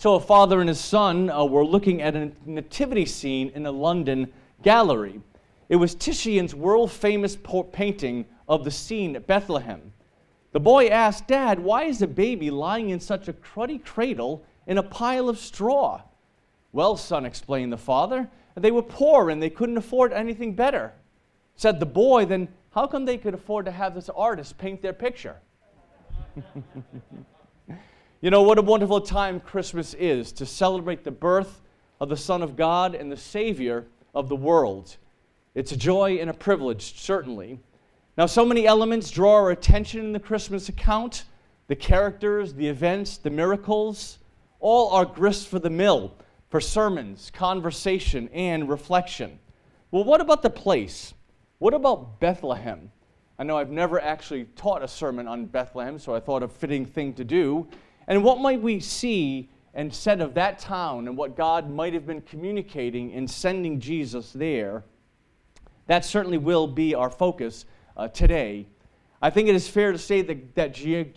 So a father and his son were looking at a nativity scene in a London gallery. It was Titian's world-famous painting of the scene at Bethlehem. The boy asked, "Dad, why is the baby lying in such a cruddy cradle in a pile of straw?" "Well, son," explained the father, "they were poor and they couldn't afford anything better." Said the boy, "Then how come they could afford to have this artist paint their picture?" You know, what a wonderful time Christmas is, to celebrate the birth of the Son of God and the Savior of the world. It's a joy and a privilege, certainly. Now, so many elements draw our attention in the Christmas account. The characters, the events, the miracles, all are grist for the mill for sermons, conversation, and reflection. Well, what about the place? What about Bethlehem? I know I've never actually taught a sermon on Bethlehem, so I thought a fitting thing to do. And what might we see and said of that town and what God might have been communicating in sending Jesus there? That certainly will be our focus today. I think it is fair to say that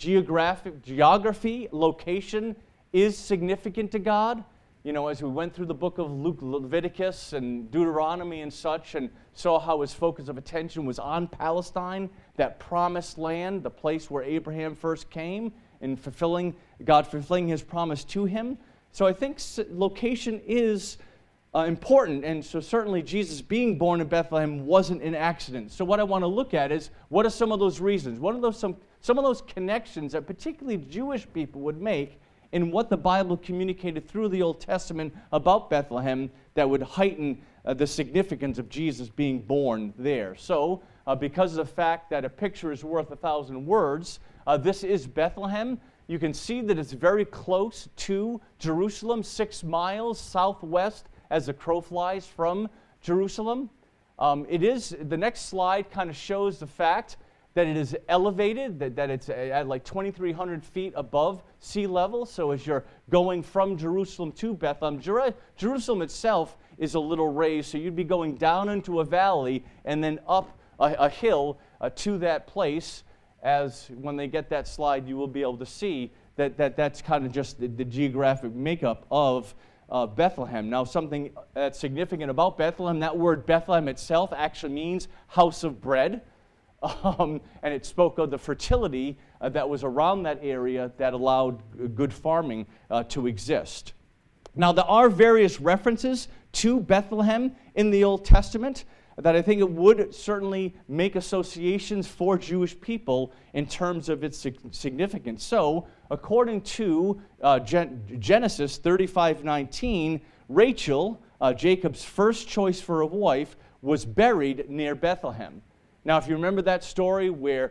geography, location, is significant to God. You know, as we went through the book of Leviticus and Deuteronomy and such, and saw how his focus of attention was on Palestine, that promised land, the place where Abraham first came, and God fulfilling his promise to him. So I think location is important, and so certainly Jesus being born in Bethlehem wasn't an accident. So what I want to look at is, what are some of those reasons? What are some of those connections that particularly Jewish people would make in what the Bible communicated through the Old Testament about Bethlehem that would heighten the significance of Jesus being born there? So, because of the fact that a picture is worth 1,000 words, this is Bethlehem. You can see that it's very close to Jerusalem, 6 miles southwest as the crow flies from Jerusalem. The next slide kind of shows the fact that it is elevated, that it's at like 2,300 feet above sea level. So as you're going from Jerusalem to Bethlehem, Jerusalem itself is a little raised, so you'd be going down into a valley and then up a hill to that place. As when they get that slide, you will be able to see that's kind of just the geographic makeup of Bethlehem. Now, something that's significant about Bethlehem, that word Bethlehem itself actually means house of bread. And it spoke of the fertility that was around that area that allowed good farming to exist. Now, there are various references to Bethlehem in the Old Testament that I think it would certainly make associations for Jewish people in terms of its significance. So, according to Genesis 35:19, Rachel, Jacob's first choice for a wife, was buried near Bethlehem. Now, if you remember that story where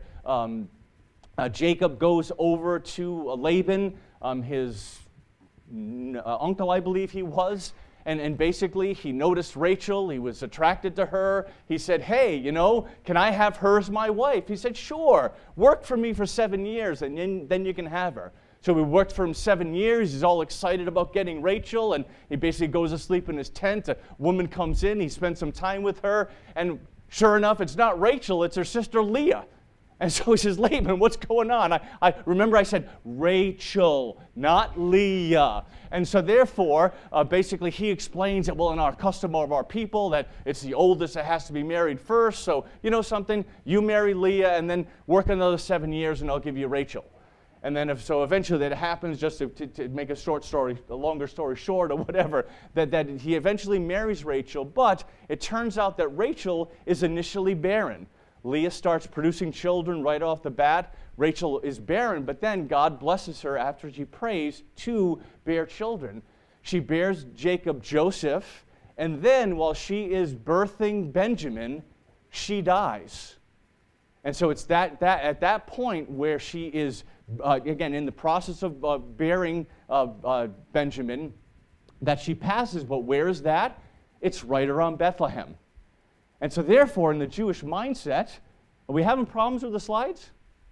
Jacob goes over to Laban, his uncle, I believe he was, and basically he noticed Rachel, he was attracted to her. He said, "Hey, can I have her as my wife?" He said, "Sure, work for me for 7 years and then you can have her." So he worked for him 7 years. He's all excited about getting Rachel, and he basically goes to sleep in his tent. A woman comes in, he spends some time with her, and sure enough, it's not Rachel, it's her sister Leah. And so he says, "Laban, what's going on?" I remember I said, "Rachel, not Leah." And so therefore, basically he explains that, well, in our custom of our people, that it's the oldest that has to be married first. So, you know something? You marry Leah and then work another 7 years and I'll give you Rachel. And then eventually that happens, just to make a longer story short or whatever, that he eventually marries Rachel, but it turns out that Rachel is initially barren. Leah starts producing children right off the bat. Rachel is barren, but then God blesses her after she prays to bear children. She bears Jacob Joseph, and then while she is birthing Benjamin, she dies. And so it's that at that point where she is, again, in the process of bearing Benjamin, that she passes. But where is that? It's right around Bethlehem. And so therefore, in the Jewish mindset, are we having problems with the slides?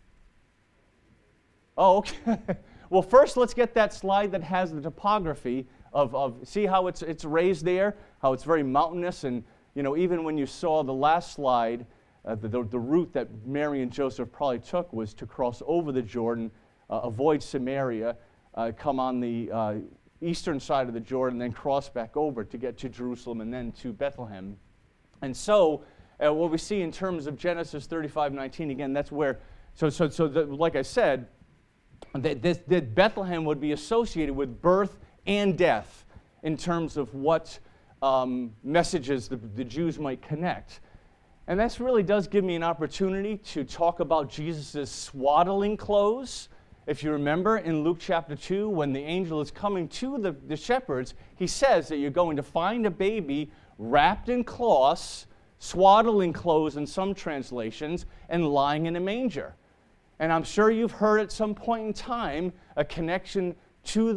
Oh, okay. Well, first let's get that slide that has the topography of see how it's raised there, how it's very mountainous, and even when you saw the last slide, the route that Mary and Joseph probably took was to cross over the Jordan, avoid Samaria, come on the eastern side of the Jordan, then cross back over to get to Jerusalem and then to Bethlehem. And so what we see in terms of Genesis 35:19, again, that's where, like I said, that Bethlehem would be associated with birth and death in terms of what messages the Jews might connect. And this really does give me an opportunity to talk about Jesus' swaddling clothes. If you remember in Luke chapter 2, when the angel is coming to the shepherds, he says that you're going to find a baby wrapped in cloths, swaddling clothes in some translations, and lying in a manger. And I'm sure you've heard at some point in time a connection to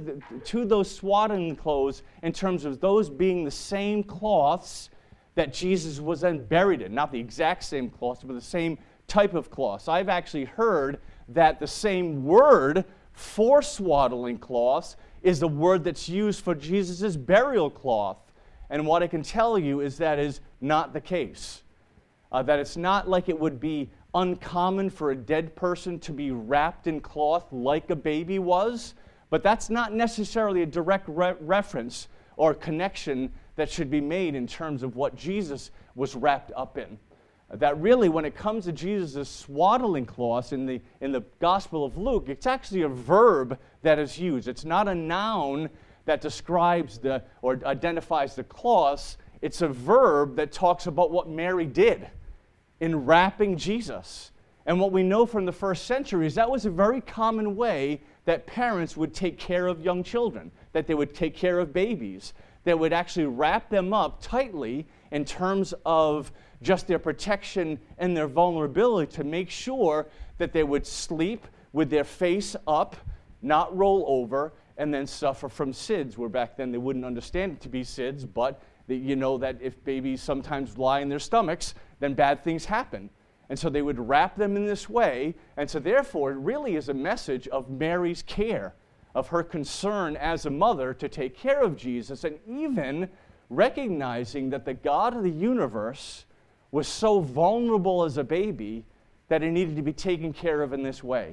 those swaddling clothes in terms of those being the same cloths that Jesus was then buried in. Not the exact same cloths, but the same type of cloths. I've actually heard that the same word for swaddling cloths is the word that's used for Jesus' burial cloth. And what I can tell you is that is not the case. That it's not like it would be uncommon for a dead person to be wrapped in cloth like a baby was, but that's not necessarily a direct reference or connection that should be made in terms of what Jesus was wrapped up in. That really, when it comes to Jesus' swaddling cloths in the Gospel of Luke, it's actually a verb that is used. It's not a noun that describes or identifies the cloths. It's a verb that talks about what Mary did in wrapping Jesus. And what we know from the first century is that was a very common way that parents would take care of young children, that they would take care of babies. They would actually wrap them up tightly in terms of just their protection and their vulnerability to make sure that they would sleep with their face up, not roll over, and then suffer from SIDS, where back then they wouldn't understand it to be SIDS, but you know that if babies sometimes lie in their stomachs, then bad things happen. And so they would wrap them in this way, and so therefore it really is a message of Mary's care, of her concern as a mother to take care of Jesus, and even recognizing that the God of the universe was so vulnerable as a baby that he needed to be taken care of in this way.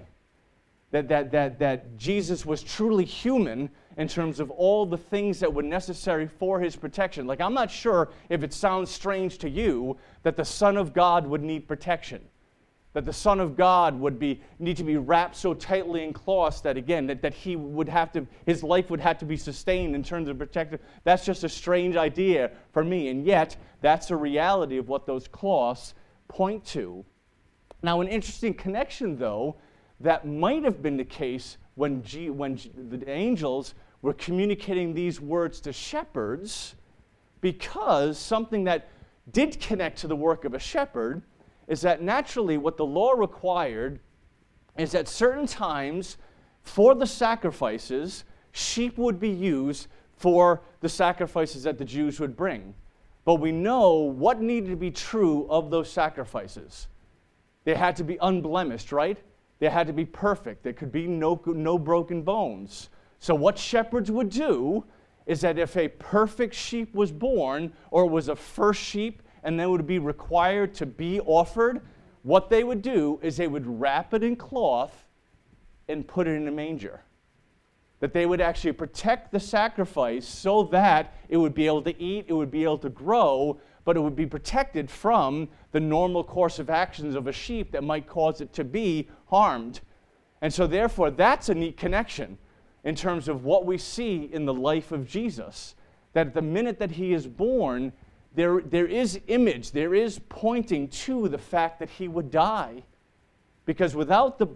That Jesus was truly human in terms of all the things that were necessary for his protection. Like, I'm not sure if it sounds strange to you that the Son of God would need protection, that the Son of God would need to be wrapped so tightly in cloths that, again, that he would have to, his life would have to be sustained in terms of protection. That's just a strange idea for me, and yet that's a reality of what those cloths point to. Now, an interesting connection, though, that might have been the case when the angels were communicating these words to shepherds, because something that did connect to the work of a shepherd is that naturally what the law required is at certain times for the sacrifices, sheep would be used for the sacrifices that the Jews would bring. But we know what needed to be true of those sacrifices. They had to be unblemished, right? They had to be perfect. There could be no broken bones. So what shepherds would do is that if a perfect sheep was born, or was a first sheep, and then would be required to be offered, what they would do is they would wrap it in cloth and put it in a manger. That they would actually protect the sacrifice so that it would be able to eat, it would be able to grow, but it would be protected from the normal course of actions of a sheep that might cause it to be harmed. And so therefore, that's a neat connection in terms of what we see in the life of Jesus. That at the minute that he is born, there is image, there is pointing to the fact that he would die. Because without the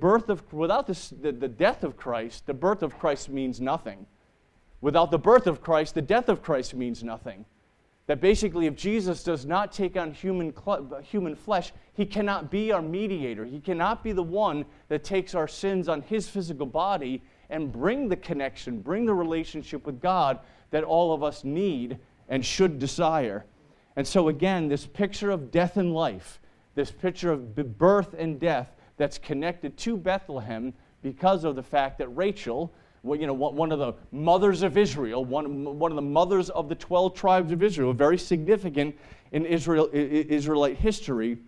death of Christ, the birth of Christ means nothing. Without the birth of Christ, the death of Christ means nothing. That basically if Jesus does not take on human flesh, he cannot be our mediator. He cannot be the one that takes our sins on his physical body and bring the connection, bring the relationship with God that all of us need and should desire. And so again, this picture of death and life, this picture of birth and death that's connected to Bethlehem because of the fact that Rachel, one of the mothers of Israel, one of the mothers of the 12 tribes of Israel, very significant in Israelite history,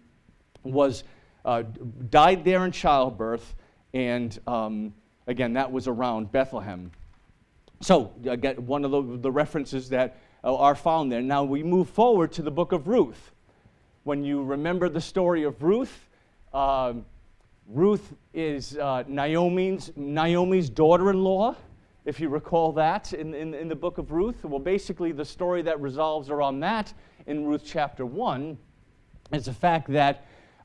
died there in childbirth, and again, that was around Bethlehem. So, again, one of the references that are found there. Now we move forward to the book of Ruth. When you remember the story of Ruth, Ruth is Naomi's daughter-in-law, if you recall that in the book of Ruth. Well, basically the story that resolves around that in Ruth chapter 1 is the fact that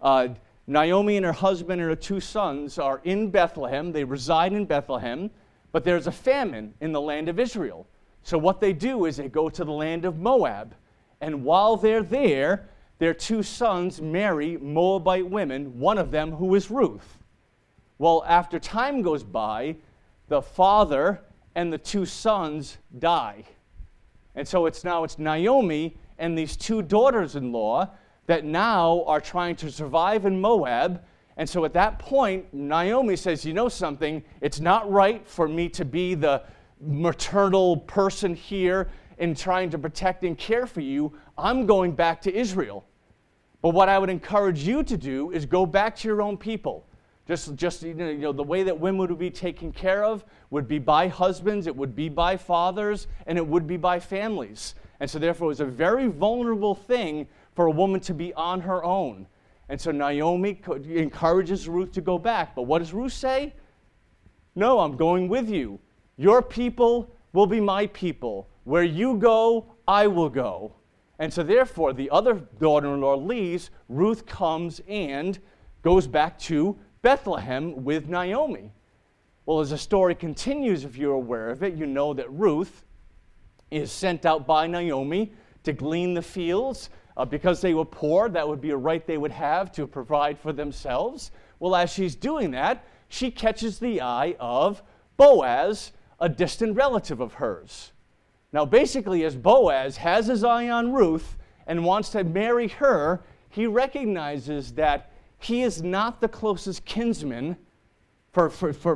Naomi and her husband and her 2 sons are in Bethlehem. They reside in Bethlehem, but there's a famine in the land of Israel. So what they do is they go to the land of Moab, and while they're there, their 2 sons marry Moabite women, one of them who is Ruth. Well, after time goes by, the father and the 2 sons die. And so it's Naomi and these 2 daughters-in-law that now are trying to survive in Moab. And so at that point, Naomi says, you know something, it's not right for me to be the maternal person here in trying to protect and care for you. I'm going back to Israel. But what I would encourage you to do is go back to your own people. Just the way that women would be taken care of would be by husbands, it would be by fathers, and it would be by families. And so therefore it was a very vulnerable thing for a woman to be on her own. And so Naomi encourages Ruth to go back. But what does Ruth say? No, I'm going with you. Your people will be my people. Where you go, I will go. And so therefore, the other daughter-in-law leaves. Ruth comes and goes back to Bethlehem with Naomi. Well, as the story continues, if you're aware of it, you know that Ruth is sent out by Naomi to glean the fields. Because they were poor, that would be a right they would have to provide for themselves. Well, as she's doing that, she catches the eye of Boaz, a distant relative of hers. Now, basically, as Boaz has his eye on Ruth and wants to marry her, he recognizes that he is not the closest kinsman for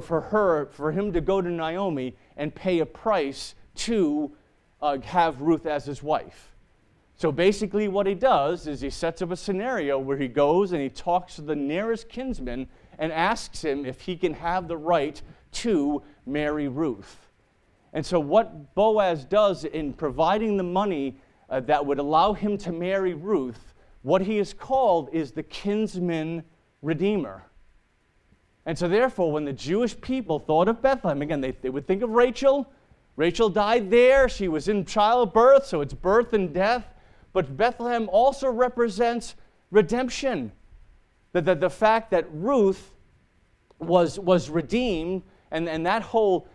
him to go to Naomi and pay a price to have Ruth as his wife. So basically what he does is he sets up a scenario where he goes and he talks to the nearest kinsman and asks him if he can have the right to marry Ruth. And so what Boaz does in providing the money that would allow him to marry Ruth, what he is called is the kinsman redeemer. And so therefore, when the Jewish people thought of Bethlehem, again, they would think of Rachel. Rachel died there. She was in childbirth, so it's birth and death. But Bethlehem also represents redemption. The fact that Ruth was redeemed, and that whole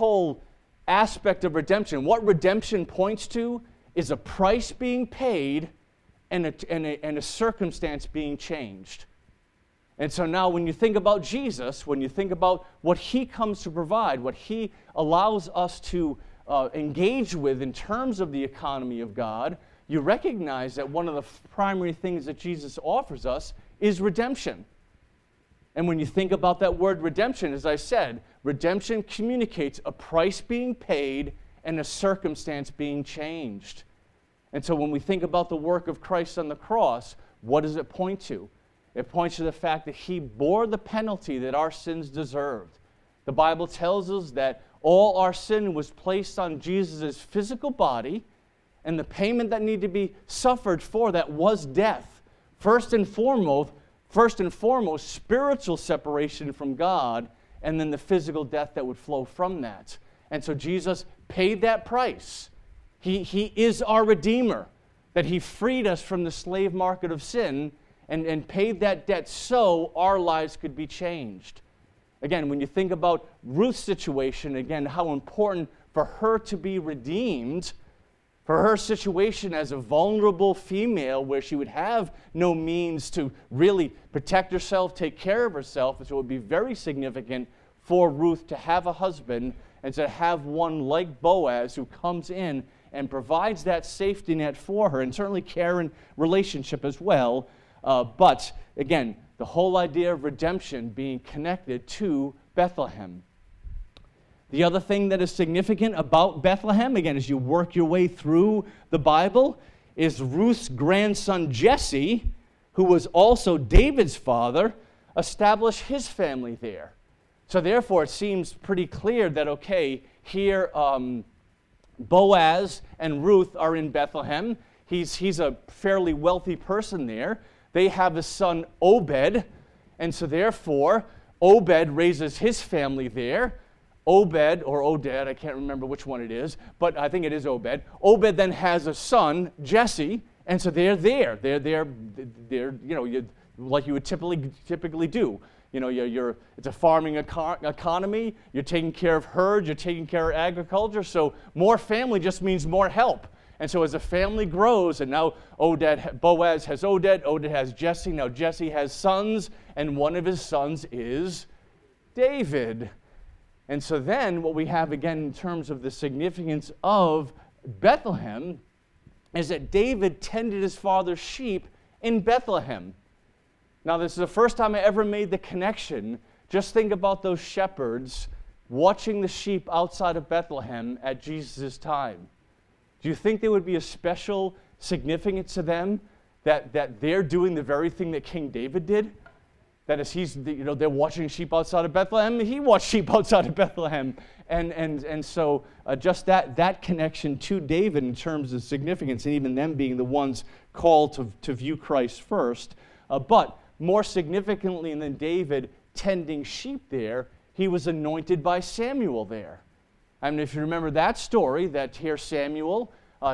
aspect of redemption, what redemption points to is a price being paid and a circumstance being changed. And so now when you think about Jesus, when you think about what he comes to provide, what he allows us to engage with in terms of the economy of God, you recognize that one of the primary things that Jesus offers us is redemption. And when you think about that word redemption, as I said, redemption communicates a price being paid and a circumstance being changed. And so when we think about the work of Christ on the cross, what does it point to? It points to the fact that he bore the penalty that our sins deserved. The Bible tells us that all our sin was placed on Jesus' physical body, and the payment that needed to be suffered for that was death. First and foremost, spiritual separation from God, and then the physical death that would flow from that. And so Jesus paid that price. He is our Redeemer, that he freed us from the slave market of sin and paid that debt so our lives could be changed. Again, when you think about Ruth's situation, again, how important for her to be redeemed, for her situation as a vulnerable female where she would have no means to really protect herself, take care of herself, and so it would be very significant for Ruth to have a husband and to have one like Boaz who comes in and provides that safety net for her, and certainly care and relationship as well. But again, the whole idea of redemption being connected to Bethlehem. The other thing that is significant about Bethlehem, again, as you work your way through the Bible, is Ruth's grandson Jesse, who was also David's father, established his family there. So therefore, it seems pretty clear that, okay, here Boaz and Ruth are in Bethlehem. He's a fairly wealthy person there. They have a son, Obed, and so therefore, Obed raises his family there. Obed, or Oded, I can't remember which one it is, but I think it is Obed. Obed then has a son, Jesse, and so they're there. They're like you would typically do. It's a farming economy. You're taking care of herds. You're taking care of agriculture. So more family just means more help. And so as the family grows, and now Boaz has Oded has Jesse. Now Jesse has sons, and one of his sons is David. And so then what we have again in terms of the significance of Bethlehem is that David tended his father's sheep in Bethlehem. Now this is the first time I ever made the connection. Just think about those shepherds watching the sheep outside of Bethlehem at Jesus' time. Do you think there would be a special significance to them that they're doing the very thing that King David did? That as they're watching sheep outside of Bethlehem, he watched sheep outside of Bethlehem. And so just that connection to David in terms of significance, and even them being the ones called to view Christ first. But more significantly than David tending sheep there, he was anointed by Samuel there. I mean, if you remember that story, that here Samuel,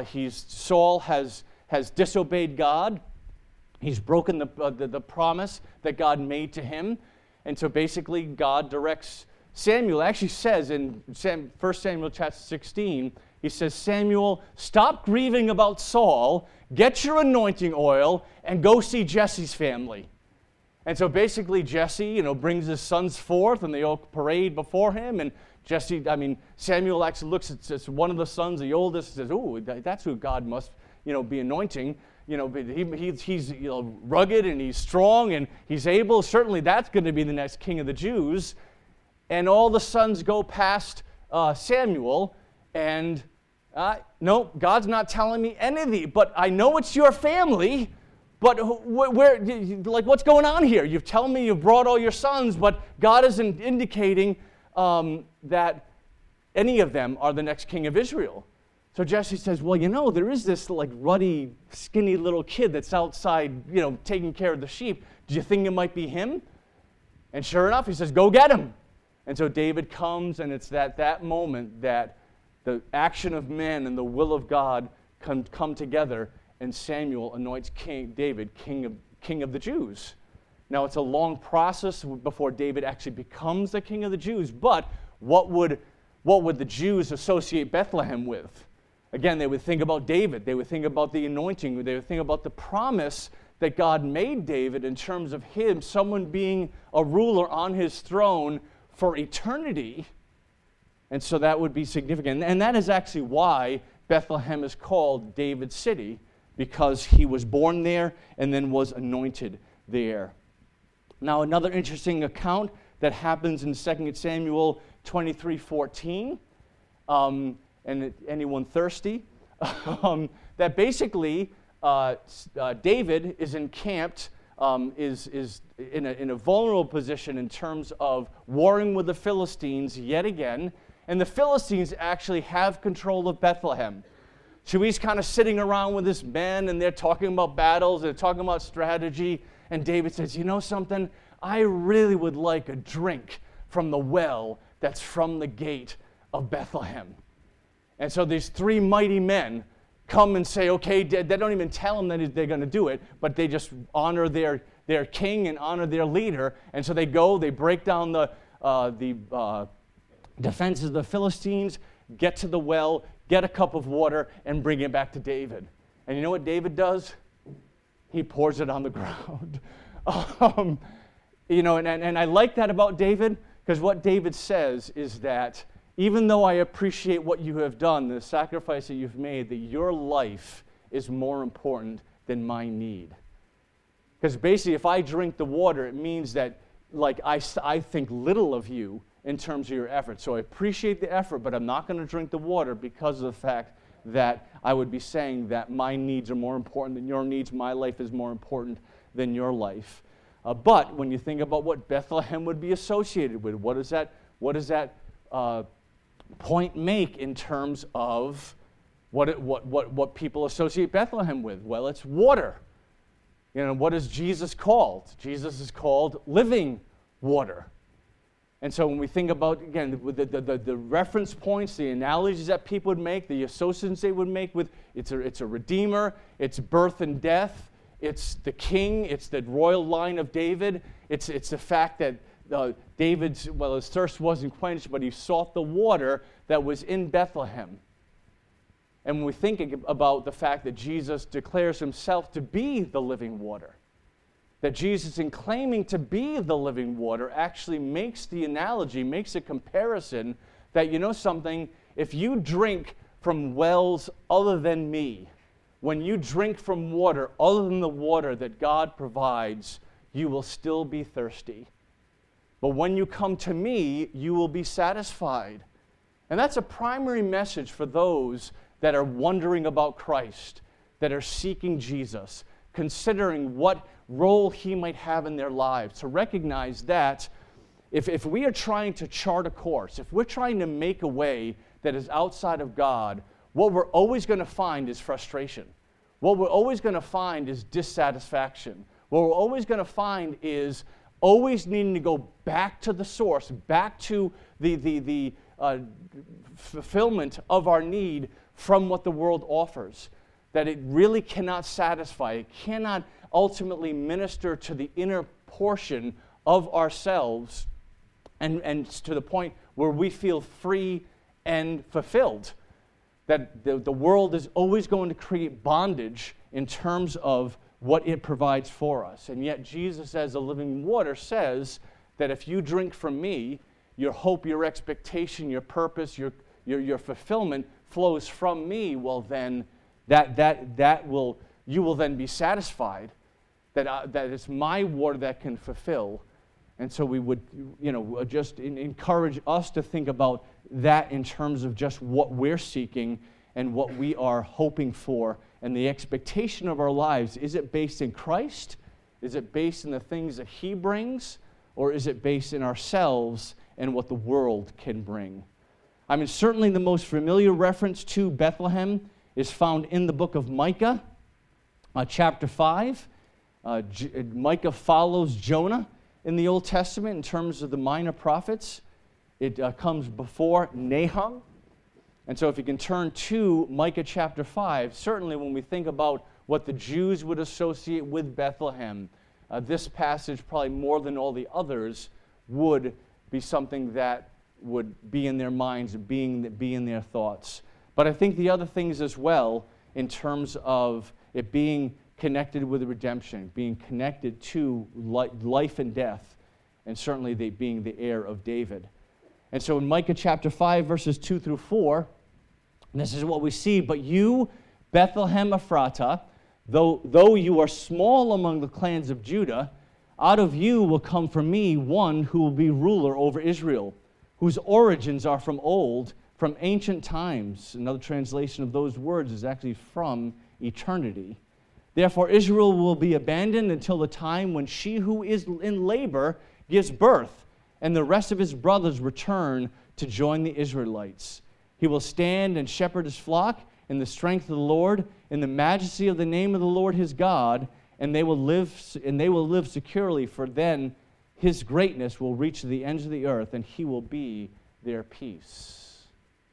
Saul has disobeyed God. He's broken the promise that God made to him. And so basically God directs Samuel. Actually says in 1 Samuel chapter 16, he says, Samuel, stop grieving about Saul, get your anointing oil, and go see Jesse's family. And so basically Jesse, brings his sons forth, and they all parade before him. And Samuel actually looks at one of the sons, the oldest, and says, "Oh, that's who God must, be anointing. He's rugged and he's strong and he's able. Certainly, that's going to be the next king of the Jews." And all the sons go past Samuel, and no, God's not telling me anything. But I know it's your family. But what's going on here? You've told me you've brought all your sons, but God isn't indicating that any of them are the next king of Israel. So Jesse says, well, there is this ruddy, skinny little kid that's outside, taking care of the sheep. Do you think it might be him? And sure enough, he says, go get him. And so David comes, and it's that moment that the action of men and the will of God come together, and Samuel anoints King David king of the Jews. Now, it's a long process before David actually becomes the king of the Jews, but what would the Jews associate Bethlehem with? Again, they would think about David. They would think about the anointing. They would think about the promise that God made David in terms of him, someone being a ruler on his throne for eternity. And so that would be significant. And that is actually why Bethlehem is called David's city, because he was born there and then was anointed there. Now, another interesting account that happens in 2 Samuel 23:14, and anyone thirsty, that basically David is encamped, is in a vulnerable position in terms of warring with the Philistines yet again, and the Philistines actually have control of Bethlehem. So he's kind of sitting around with his men, and they're talking about battles, they're talking about strategy, and David says, you know something? I really would like a drink from the well that's from the gate of Bethlehem. And so these three mighty men come and say, okay, they don't even tell him that they're going to do it, but they just honor their king and honor their leader. And so they go, they break down the defenses of the Philistines, get to the well, get a cup of water, and bring it back to David. And you know what David does? He pours it on the ground. And I like that about David, because what David says is that even though I appreciate what you have done, the sacrifice that you've made, that your life is more important than my need. Because basically, if I drink the water, it means that I think little of you in terms of your effort. So I appreciate the effort, but I'm not going to drink the water because of the fact that I would be saying that my needs are more important than your needs, my life is more important than your life. But when you think about what Bethlehem would be associated with, what does that point make in terms of what people associate Bethlehem with? Well, it's water. What is Jesus called? Jesus is called living water. And so when we think about, again, the reference points, the analogies that people would make, the associations they would make with, it's a redeemer, it's birth and death, it's the king, it's the royal line of David, it's the fact that David's, his thirst wasn't quenched, but he sought the water that was in Bethlehem. And when we think about the fact that Jesus declares himself to be the living water, that Jesus, in claiming to be the living water, actually makes the analogy, makes a comparison that, something, if you drink from wells other than me, when you drink from water other than the water that God provides, you will still be thirsty. But when you come to me, you will be satisfied. And that's a primary message for those that are wondering about Christ, that are seeking Jesus, considering what role he might have in their lives, to recognize that if we are trying to chart a course, if we're trying to make a way that is outside of God, what we're always going to find is frustration. What we're always going to find is dissatisfaction. What we're always going to find is always needing to go back to the source, back to the fulfillment of our need from what the world offers. That it really cannot satisfy. It cannot ultimately minister to the inner portion of ourselves and to the point where we feel free and fulfilled. That the world is always going to create bondage in terms of what it provides for us. And yet Jesus, as the living water, says that if you drink from me, your hope, your expectation, your purpose, your fulfillment flows from me, well then, you will then be satisfied, that it's my water that can fulfill. And so we would, just encourage us to think about that in terms of just what we're seeking and what we are hoping for and the expectation of our lives. Is it based in Christ? Is it based in the things that he brings? Or is it based in ourselves and what the world can bring? I mean, certainly the most familiar reference to Bethlehem is found in the book of Micah, chapter 5. Micah follows Jonah in the Old Testament in terms of the minor prophets. It comes before Nahum. And so if you can turn to Micah chapter 5, certainly when we think about what the Jews would associate with Bethlehem, this passage, probably more than all the others, would be something that would be in their minds, be in their thoughts. But I think the other things as well, in terms of it being connected with redemption, being connected to life and death, and certainly they being the heir of David. And so in Micah chapter 5, verses 2 through 4, this is what we see. But you, Bethlehem Ephratah, though you are small among the clans of Judah, out of you will come for me one who will be ruler over Israel, whose origins are from old, from ancient times. Another translation of those words is actually from eternity. Therefore Israel will be abandoned until the time when she who is in labor gives birth, and the rest of his brothers return to join the Israelites. He will stand and shepherd his flock in the strength of the Lord, in the majesty of the name of the Lord his God, and they will live securely, for then his greatness will reach to the ends of the earth, and he will be their peace.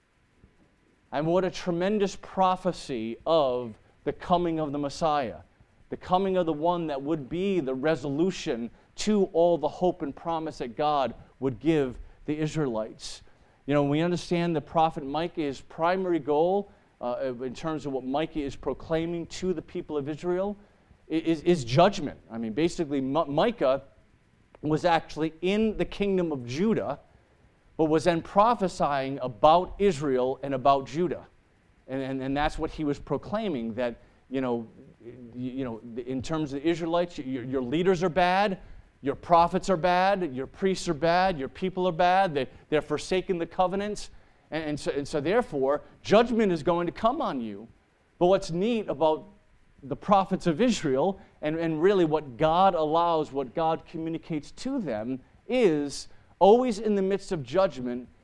And what a tremendous prophecy of the coming of the Messiah, the coming of the one that would be the resolution to all the hope and promise that God would give the Israelites. We understand the prophet Micah, his primary goal in terms of what Micah is proclaiming to the people of Israel is judgment. I mean, basically, Micah was actually in the kingdom of Judah, but was then prophesying about Israel and about Judah. And that's what he was proclaiming, that, in terms of the Israelites, your leaders are bad, your prophets are bad, your priests are bad, your people are bad, they're forsaking the covenants, and so therefore, judgment is going to come on you. But what's neat about the prophets of Israel, and really what God allows, what God communicates to them, is always in the midst of judgment,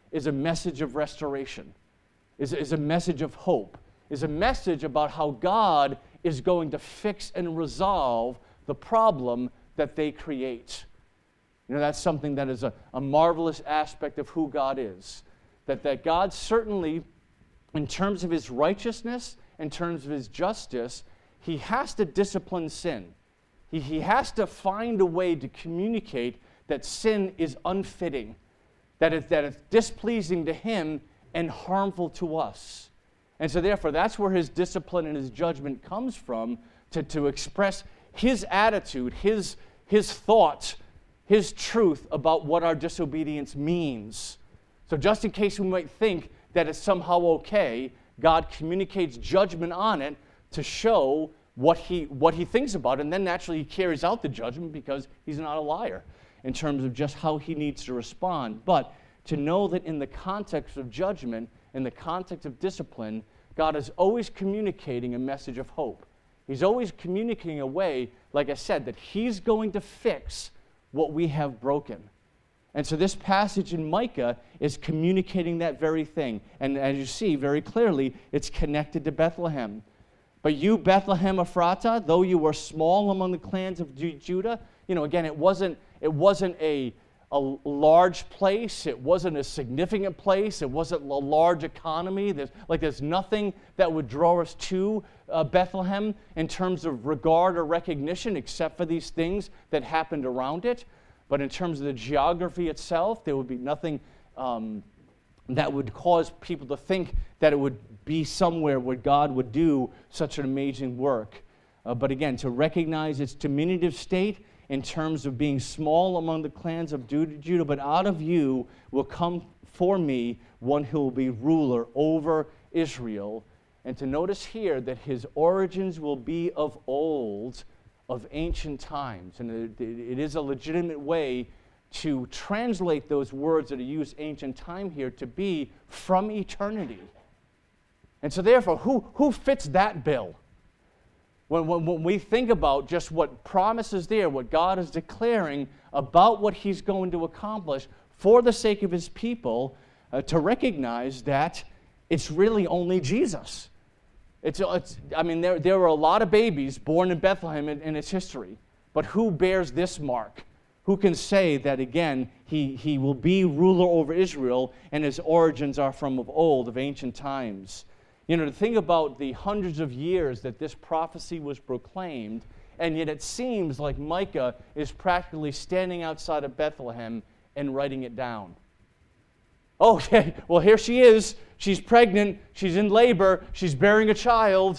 is a message of restoration, is a message of hope, is a message about how God is going to fix and resolve the problem that they create. That's something that is a marvelous aspect of who God is. That God certainly, in terms of his righteousness, in terms of his justice, he has to discipline sin. He has to find a way to communicate that sin is unfitting, that it's displeasing to him and harmful to us. And so therefore, that's where his discipline and his judgment comes from, to express his attitude, his thoughts, his truth about what our disobedience means. So just in case we might think that it's somehow okay, God communicates judgment on it to show what he thinks about it, and then naturally he carries out the judgment because he's not a liar in terms of just how he needs to respond. But to know that in the context of judgment, in the context of discipline, God is always communicating a message of hope. He's always communicating a way, like I said, that he's going to fix what we have broken. And so this passage in Micah is communicating that very thing. And as you see very clearly, it's connected to Bethlehem. But you, Bethlehem Ephratah, though you were small among the clans of Judah, again, it wasn't a large place. It wasn't a significant place. It wasn't a large economy. There's nothing that would draw us to Bethlehem in terms of regard or recognition except for these things that happened around it. But in terms of the geography itself, there would be nothing that would cause people to think that it would be somewhere where God would do such an amazing work. But again, to recognize its diminutive state in terms of being small among the clans of Judah, but out of you will come for me one who will be ruler over Israel. And to notice here that his origins will be of old, of ancient times. And it is a legitimate way to translate those words that are used ancient time here to be from eternity. And so therefore, who fits that bill? When we think about just what promises there, what God is declaring about what he's going to accomplish for the sake of his people, to recognize that it's really only Jesus. There were a lot of babies born in Bethlehem in its history, but who bears this mark? Who can say that, again, he will be ruler over Israel and his origins are from of old, of ancient times? To think about the hundreds of years that this prophecy was proclaimed, and yet it seems like Micah is practically standing outside of Bethlehem and writing it down. Okay, well, here she is. She's pregnant. She's in labor. She's bearing a child.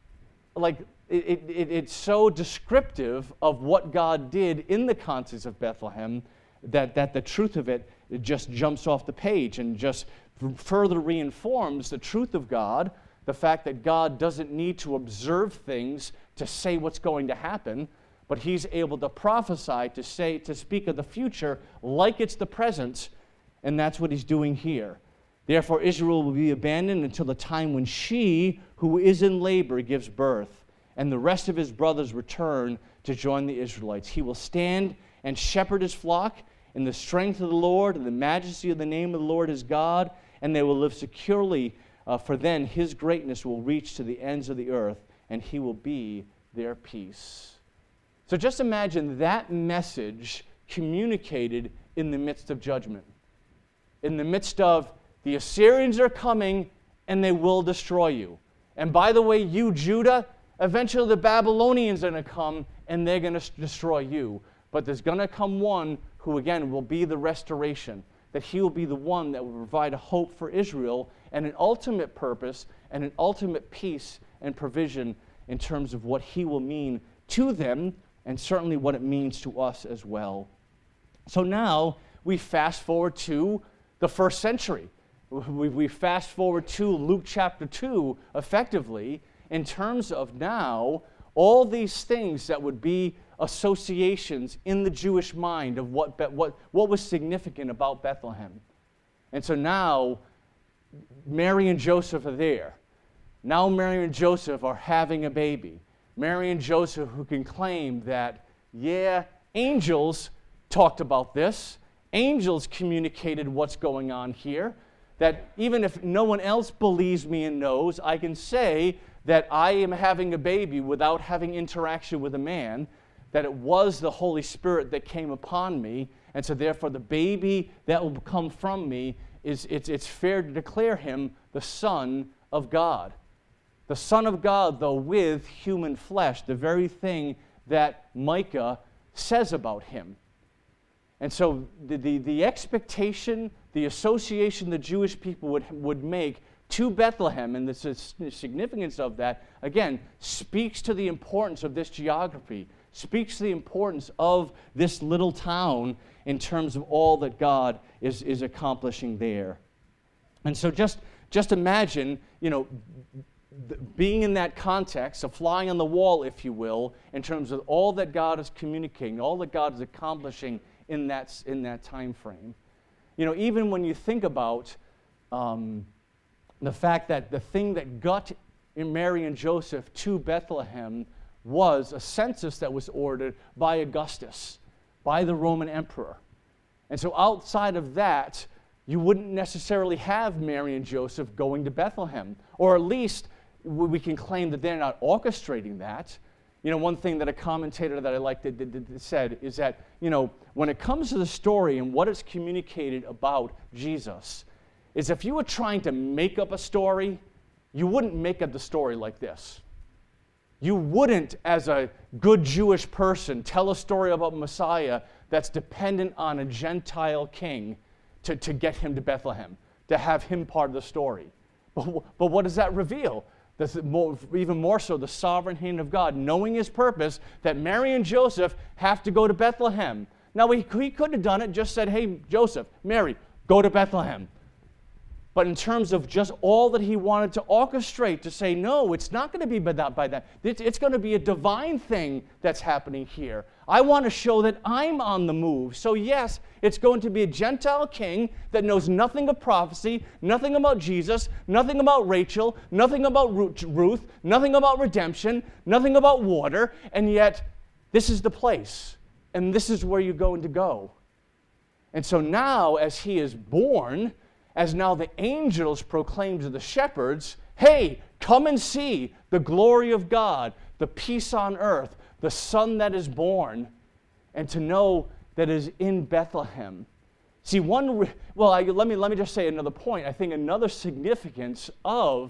It's so descriptive of what God did in the context of Bethlehem that the truth of it just jumps off the page and just further reinforms the truth of God, the fact that God doesn't need to observe things to say what's going to happen, but he's able to prophesy, to speak of the future like it's the present, and that's what he's doing here. Therefore, Israel will be abandoned until the time when she, who is in labor, gives birth, and the rest of his brothers return to join the Israelites. He will stand and shepherd his flock in the strength of the Lord and the majesty of the name of the Lord his God, and they will live securely, for then his greatness will reach to the ends of the earth, and he will be their peace. So just imagine that message communicated in the midst of judgment. In the midst of the Assyrians are coming, and they will destroy you. And by the way, you, Judah, eventually the Babylonians are going to come, and they're going to destroy you. But there's going to come one who, again, will be the restoration, that he will be the one that will provide a hope for Israel and an ultimate purpose and an ultimate peace and provision in terms of what he will mean to them and certainly what it means to us as well. So now we fast forward to the first century. We fast forward to Luke chapter 2 effectively in terms of now all these things that would be associations in the Jewish mind of what was significant about Bethlehem. And so now Mary and Joseph are there. Now Mary and Joseph are having a baby. Mary and Joseph who can claim that, yeah, angels talked about this, angels communicated what's going on here, that even if no one else believes me and knows, I can say that I am having a baby without having interaction with a man, that it was the Holy Spirit that came upon me, and so therefore the baby that will come from me, it's fair to declare him the Son of God. The Son of God, though with human flesh, the very thing that Micah says about him. And so the expectation, the association the Jewish people would make to Bethlehem, and the significance of that, again, speaks to the importance of this geography, speaks to the importance of this little town in terms of all that God is accomplishing there. And so just imagine, being in that context, a fly on the wall, if you will, in terms of all that God is communicating, all that God is accomplishing in that time frame. Even when you think about the fact that the thing that got Mary and Joseph to Bethlehem was a census that was ordered by Augustus, by the Roman emperor. And so outside of that, you wouldn't necessarily have Mary and Joseph going to Bethlehem, or at least we can claim that they're not orchestrating that. One thing that a commentator that I liked said is that, when it comes to the story and what is communicated about Jesus, is if you were trying to make up a story, you wouldn't make up the story like this. You wouldn't, as a good Jewish person, tell a story about Messiah that's dependent on a Gentile king to get him to Bethlehem, to have him part of the story. But what does that reveal? Even more so, the sovereign hand of God, knowing his purpose, that Mary and Joseph have to go to Bethlehem. Now, he could have done it, just said, hey, Joseph, Mary, go to Bethlehem. But in terms of just all that he wanted to orchestrate, to say, no, it's not going to be by that. It's going to be a divine thing that's happening here. I want to show that I'm on the move. So yes, it's going to be a Gentile king that knows nothing of prophecy, nothing about Jesus, nothing about Rachel, nothing about Ruth, nothing about redemption, nothing about water, and yet this is the place, and this is where you're going to go. And so now, as he is born, as now the angels proclaim to the shepherds, hey, come and see the glory of God, the peace on earth, the Son that is born, and to know that is in Bethlehem. See, let me just say another point. I think another significance of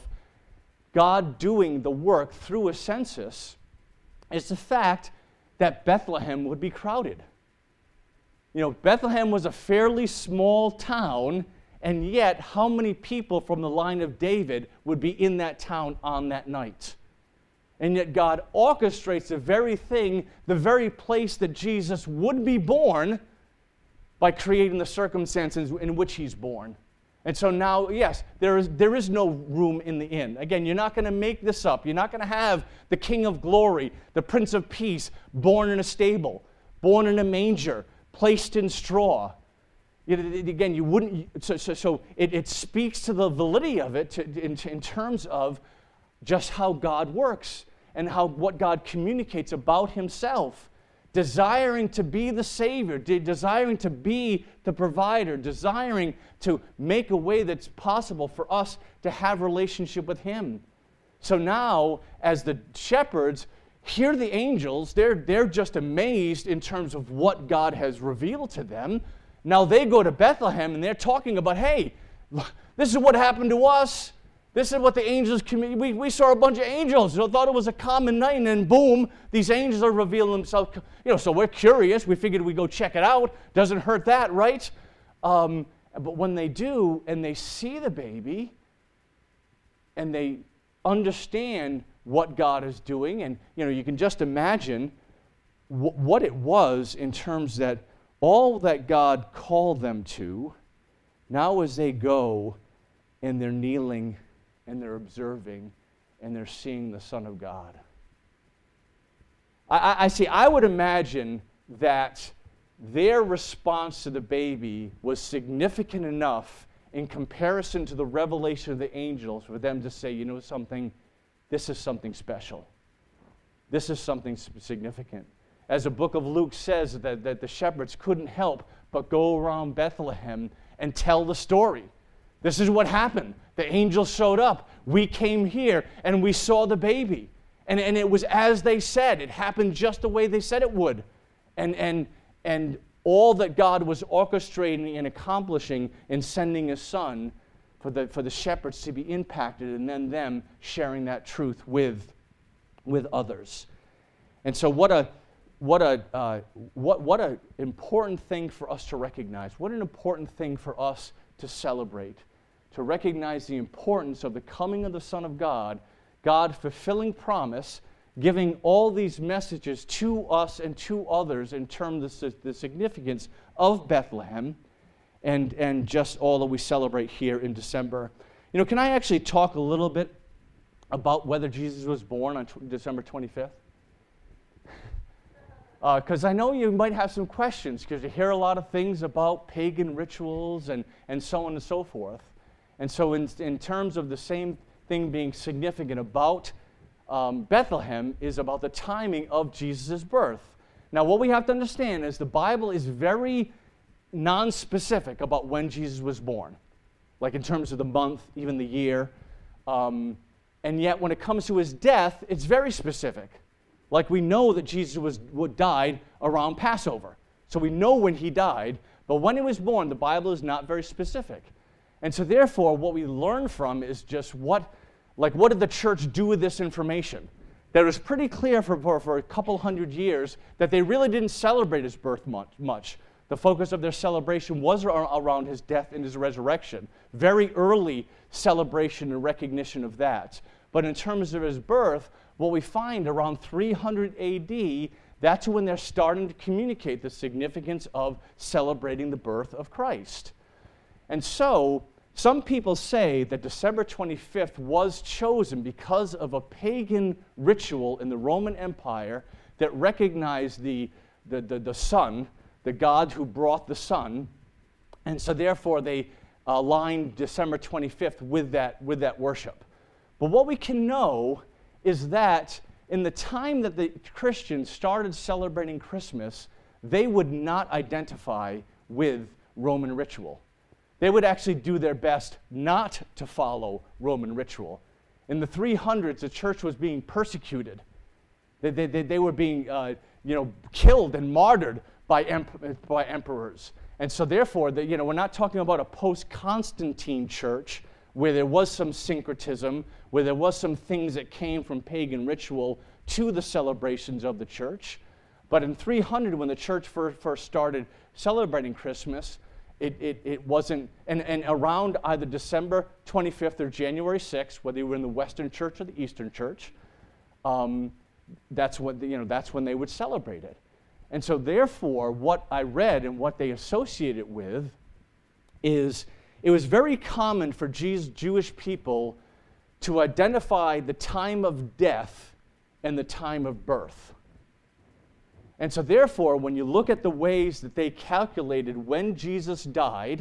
God doing the work through a census is the fact that Bethlehem would be crowded. Bethlehem was a fairly small town, and yet, how many people from the line of David would be in that town on that night? And yet God orchestrates the very thing, the very place that Jesus would be born, by creating the circumstances in which he's born. And so now, yes, there is no room in the inn. Again, you're not going to make this up. You're not going to have the King of Glory, the Prince of Peace, born in a stable, born in a manger, placed in straw. Again, you wouldn't. So it speaks to the validity of it in terms of just how God works and what God communicates about himself, desiring to be the Savior, desiring to be the provider, desiring to make a way that's possible for us to have a relationship with him. So now, as the shepherds hear the angels, they're just amazed in terms of what God has revealed to them. Now they go to Bethlehem and they're talking about, hey, this is what happened to us. This is what the angels, we saw a bunch of angels. We thought it was a common night, and then boom, these angels are revealing themselves. So we're curious. We figured we'd go check it out. Doesn't hurt that, right? But when they do, and they see the baby, and they understand what God is doing, and you can just imagine what it was in terms that all that God called them to, now as they go and they're kneeling and they're observing and they're seeing the Son of God. I would imagine that their response to the baby was significant enough in comparison to the revelation of the angels for them to say, something, this is something special. This is something significant. As the book of Luke says, that the shepherds couldn't help but go around Bethlehem and tell the story. This is what happened. The angels showed up. We came here and we saw the baby. And it was as they said. It happened just the way they said it would. And all that God was orchestrating and accomplishing in sending His Son for the shepherds to be impacted, and then them sharing that truth with others. And so what an important thing for us to recognize. What an important thing for us to celebrate. To recognize the importance of the coming of the Son of God, God fulfilling promise, giving all these messages to us and to others in terms of the significance of Bethlehem, and just all that we celebrate here in December. You know, can I actually talk a little bit about whether Jesus was born on December 25th? Because I know you might have some questions, because you hear a lot of things about pagan rituals and so on and so forth. And so in terms of the same thing being significant about Bethlehem is about the timing of Jesus' birth. Now, what we have to understand is the Bible is very non-specific about when Jesus was born, like in terms of the month, even the year. And yet, when it comes to His death, it's very specific. Like we know that Jesus died around Passover. So we know when He died, but when He was born, the Bible is not very specific. And so therefore, what we learn from is just what did the church do with this information? That it was pretty clear for a couple hundred years that they really didn't celebrate His birth much. The focus of their celebration was around His death and His resurrection. Very early celebration and recognition of that. But in terms of His birth, what we find around 300 AD, that's when they're starting to communicate the significance of celebrating the birth of Christ. And so, some people say that December 25th was chosen because of a pagan ritual in the Roman Empire that recognized the sun, the God who brought the sun, and so therefore they aligned December 25th with that worship. But what we can know is that in the time that the Christians started celebrating Christmas, they would not identify with Roman ritual. They would actually do their best not to follow Roman ritual. In the 300s, the church was being persecuted. They were being killed and martyred by emperors. And so therefore, we're not talking about a post-Constantine church where there was some syncretism, where there was some things that came from pagan ritual to the celebrations of the church. But in 300, when the church first started celebrating Christmas, it wasn't, and around either December 25th or January 6th, whether you were in the Western Church or the Eastern Church, that's when they would celebrate it. And so therefore, what I read and what they associate it with is it was very common for Jewish people to identify the time of death and the time of birth. And so therefore, when you look at the ways that they calculated when Jesus died,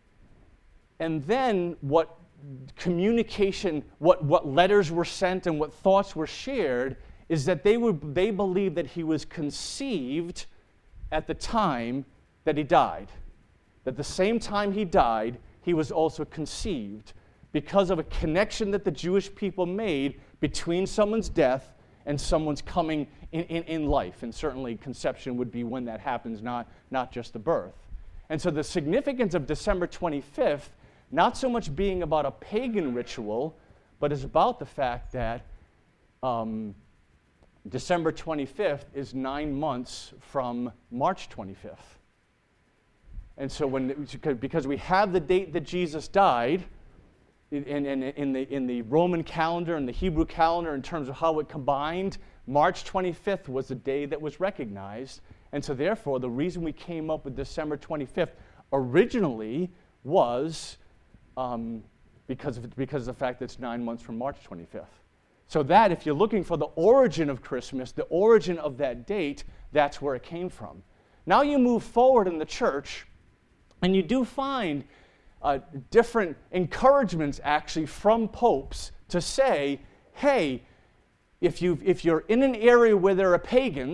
and then what communication, what letters were sent and what thoughts were shared, is that they believed that He was conceived at the time that He died. That the same time He died, He was also conceived because of a connection that the Jewish people made between someone's death and someone's coming in life. And certainly conception would be when that happens, not just the birth. And so the significance of December 25th, not so much being about a pagan ritual, but is about the fact that December 25th is 9 months from March 25th. And so because we have the date that Jesus died in the Roman calendar and the Hebrew calendar in terms of how it combined, March 25th was the day that was recognized. And so therefore, the reason we came up with December 25th originally was because of the fact that it's 9 months from March 25th. So that, if you're looking for the origin of Christmas, the origin of that date, that's where it came from. Now you move forward in the church, and you do find different encouragements actually from popes to say, hey, if you're in an area where there are pagans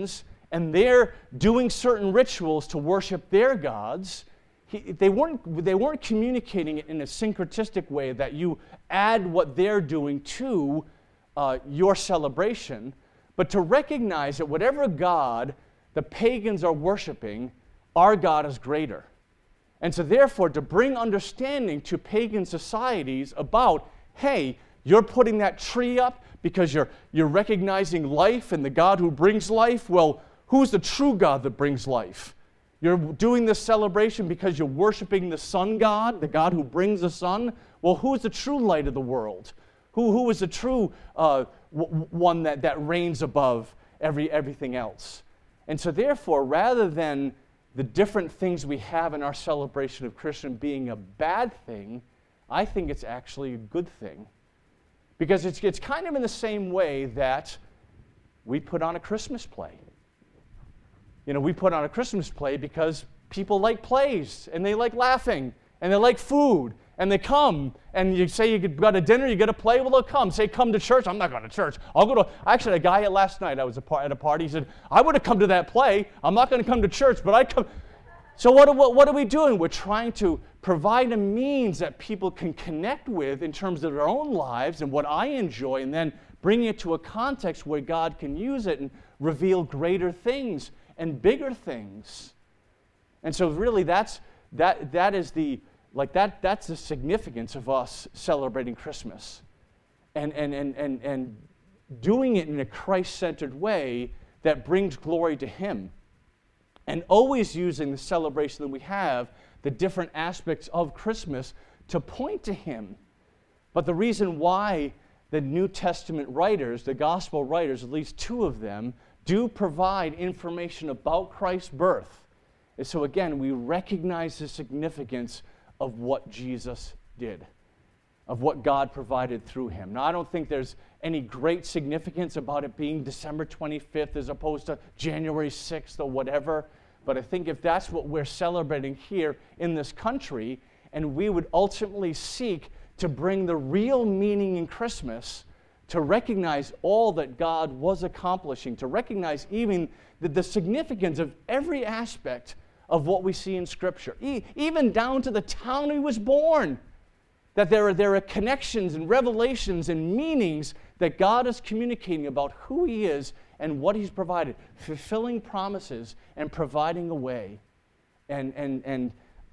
and they're doing certain rituals to worship their gods, they weren't communicating it in a syncretistic way that you add what they're doing to your celebration, but to recognize that whatever God the pagans are worshiping, our God is greater. And so therefore, to bring understanding to pagan societies about, hey, you're putting that tree up because you're recognizing life and the God who brings life. Well, who's the true God that brings life? You're doing this celebration because you're worshiping the sun God, the God who brings the sun. Well, who's the true light of the world? Who is the true one that reigns above everything else? And so therefore, rather than the different things we have in our celebration of Christmas being a bad thing, I think it's actually a good thing. Because it's kind of in the same way that we put on a Christmas play. You know, we put on a Christmas play because people like plays, and they like laughing, and they like food, and they come, and you say you got a dinner, you get a play, well, they'll come. Say, come to church. I'm not going to church. I'll go to, actually, a guy last night, I was at a party, he said, I would have come to that play. I'm not going to come to church, but I come. So what are we doing? We're trying to provide a means that people can connect with in terms of their own lives and what I enjoy, and then bring it to a context where God can use it and reveal greater things and bigger things. And so really that's the significance of us celebrating Christmas. And doing it in a Christ-centered way that brings glory to Him. And always using the celebration that we have, the different aspects of Christmas, to point to Him. But the reason why the New Testament writers, the gospel writers, at least two of them, do provide information about Christ's birth is so, again, we recognize the significance of what Jesus did, of what God provided through Him. Now, I don't think there's any great significance about it being December 25th as opposed to January 6th or whatever, but I think if that's what we're celebrating here in this country, and we would ultimately seek to bring the real meaning in Christmas, to recognize all that God was accomplishing, to recognize even the significance of every aspect of what we see in Scripture, even down to the town He was born, that there are connections and revelations and meanings that God is communicating about who He is and what He's provided, fulfilling promises and providing a way. And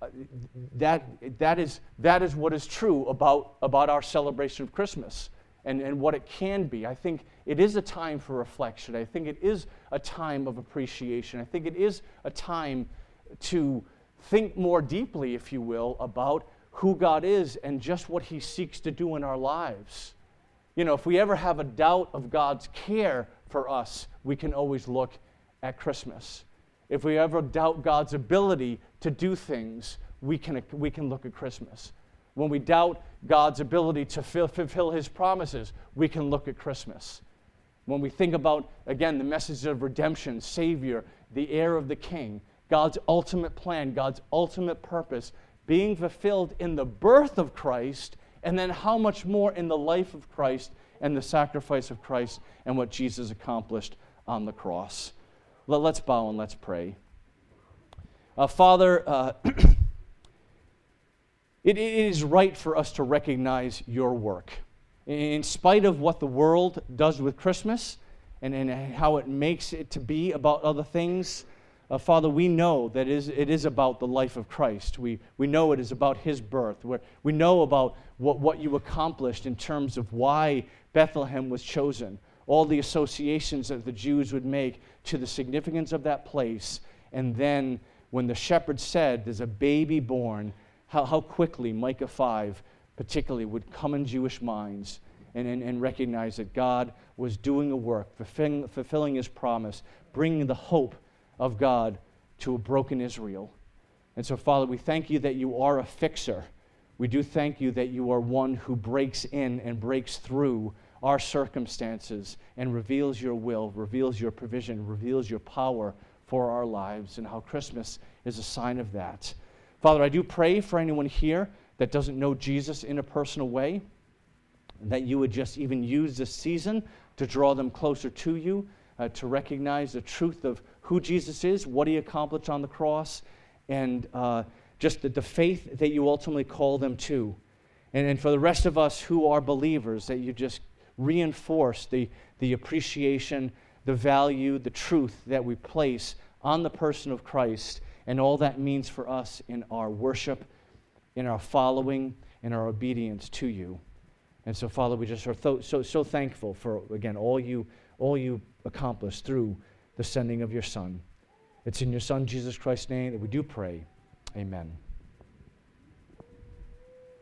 that is what is true about our celebration of Christmas and what it can be. I think it is a time for reflection. I think it is a time of appreciation. I think it is a time to think more deeply, if you will, about who God is and just what He seeks to do in our lives. You know, if we ever have a doubt of God's care for us, we can always look at Christmas. If we ever doubt God's ability to do things, we can look at Christmas. When we doubt God's ability to fulfill His promises, we can look at Christmas. When we think about, again, the message of redemption, Savior, the heir of the King, God's ultimate plan, God's ultimate purpose being fulfilled in the birth of Christ, and then how much more in the life of Christ and the sacrifice of Christ and what Jesus accomplished on the cross. Let's bow and let's pray. Father, it is right for us to recognize Your work. In spite of what the world does with Christmas and how it makes it to be about other things, Father, we know that it is about the life of Christ. We know it is about His birth. We know about what You accomplished in terms of why Bethlehem was chosen, all the associations that the Jews would make to the significance of that place. And then when the shepherds said, there's a baby born, how quickly Micah 5 particularly would come in Jewish minds and recognize that God was doing a work, fulfilling His promise, bringing the hope of God to a broken Israel. And so, Father, we thank You that You are a fixer. We do thank You that You are one who breaks in and breaks through our circumstances and reveals Your will, reveals Your provision, reveals Your power for our lives, and how Christmas is a sign of that. Father, I do pray for anyone here that doesn't know Jesus in a personal way, that You would just even use this season to draw them closer to You. to recognize the truth of who Jesus is, what he accomplished on the cross, and just the faith that you ultimately call them to. And for the rest of us who are believers, that you just reinforce the appreciation, the value, the truth that we place on the person of Christ and all that means for us in our worship, in our following, in our obedience to you. And so, Father, we just are so thankful for, again, all you accomplished through the sending of your Son. It's in your Son, Jesus Christ's name, that we do pray. Amen.